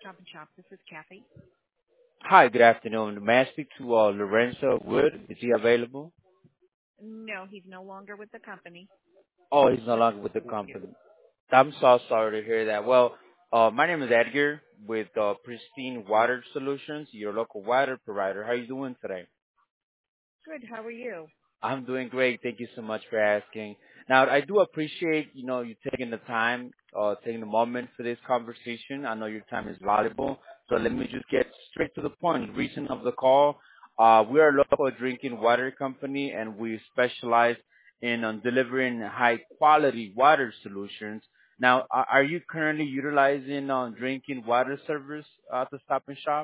Stop and Shop. This is Kathy. Hi, good afternoon. May I speak to Lorenzo Wood? Is he available? No, he's no longer with the company. Oh, he's no What longer with the with you? company. I'm so sorry to hear that. Well, my name is Edgar with Pristine Water Solutions, your local water provider. How are you doing today? Good. How are you? I'm doing great. Thank you so much for asking. Now, I do appreciate, you taking the time, taking the moment for this conversation. I know your time is valuable. So let me just get straight to the point. Reason of the call, we are a local drinking water company and we specialize in delivering high quality water solutions. Now, are you currently utilizing drinking water service at the Stop and Shop?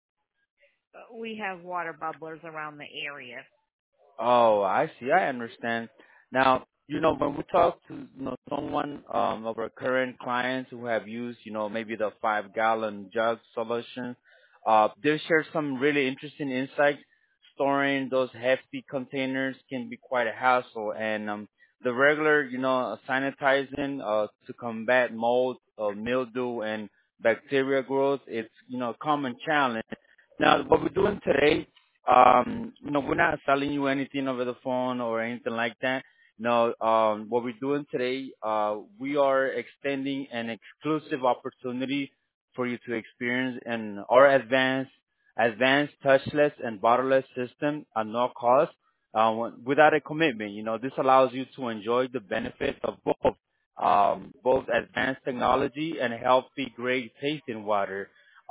We have water bubblers around the area. Oh, I see. I understand. Now, when we talk to, someone of our current clients who have used, maybe the 5-gallon jug solution, they share some really interesting insights. Storing those hefty containers can be quite a hassle, and the regular, sanitizing to combat mold, mildew, and bacteria growth, it's, a common challenge. Now, what we're doing today, we're not selling you anything over the phone or anything like that. No, what we're doing today, we are extending an exclusive opportunity for you to experience our advanced touchless and bottleless system at no cost, without a commitment. This allows you to enjoy the benefits of both advanced technology and healthy, great tasting water.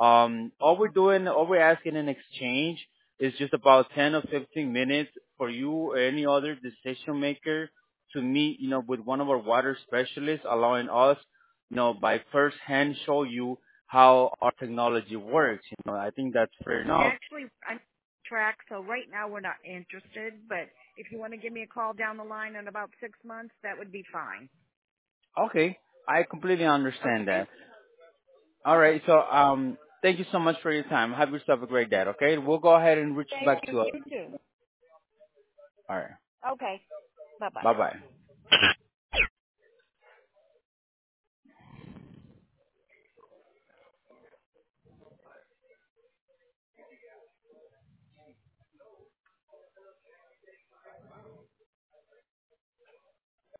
All we're asking in exchange is just about 10 or 15 minutes for you or any other decision maker to meet, with one of our water specialists, allowing us, by first hand show you how our technology works. I think that's fair enough. Actually, I'm track, so right now we're not interested, but if you want to give me a call down the line in about 6 months, that would be fine. Okay. I completely understand Okay? that. All right. Okay. So, thank you so much for your time. Have yourself a great day. Okay. We'll go ahead and reach Thank back you. to us. You too. All right. Okay. Bye-bye. Bye bye.